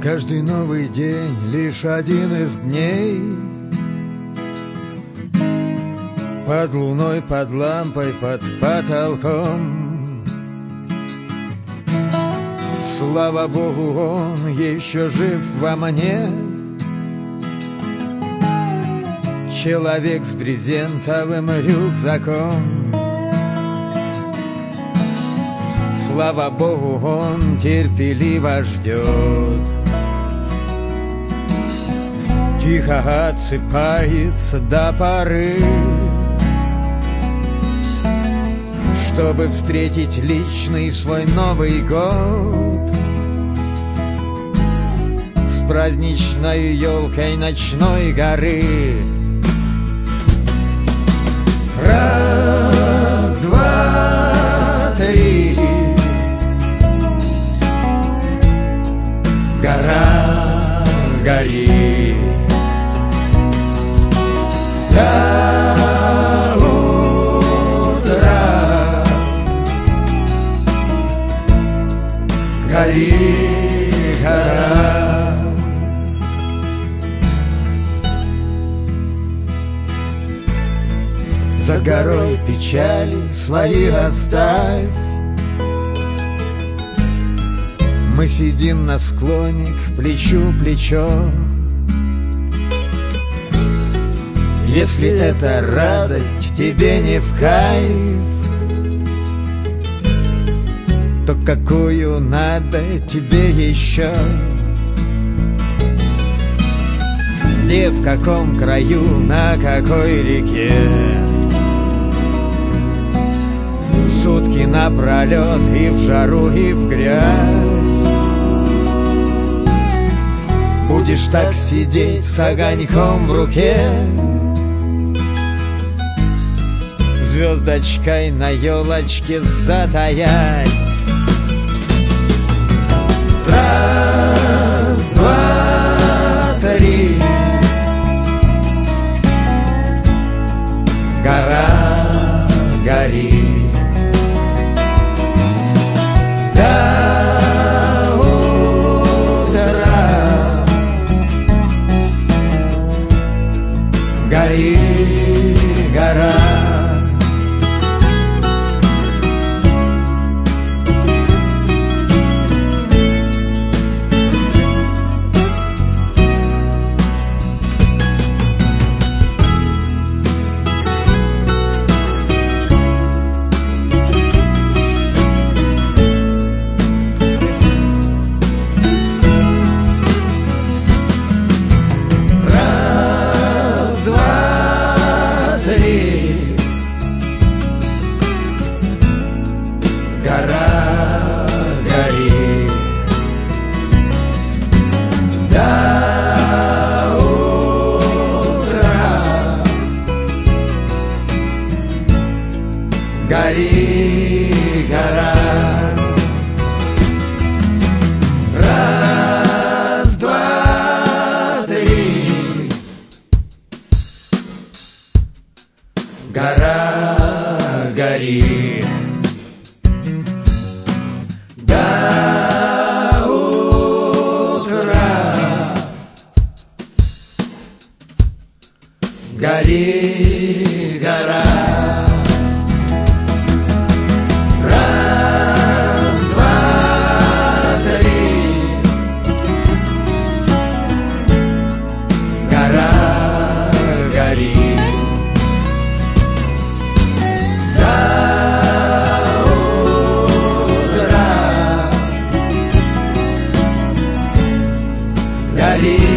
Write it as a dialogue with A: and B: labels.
A: Каждый новый день лишь один из дней. Под луной, под лампой, под потолком. Слава Богу, он еще жив во мне. Человек с брезентовым рюкзаком. Слава Богу, он терпеливо ждет. Тихо отсыпается до поры, чтобы встретить личный свой Новый год с праздничной елкой ночной горы. Раз, два, три. Гора горит до утра. Гори, гора. За горой печали свои оставь. Мы сидим на склоне к плечу плечо. Если эта радость тебе не в кайф, то какую надо тебе еще? Где, в каком краю, на какой реке? Сутки напролет и в жару, и в грязь. Будешь так сидеть с огоньком в руке, звездочкой на елочке затаясь. Раз, два, три. Гора горит до утра. Гори, гора. Гори, гора. Раз, два, три. Гора гори до утра. Гори, гора. Гори,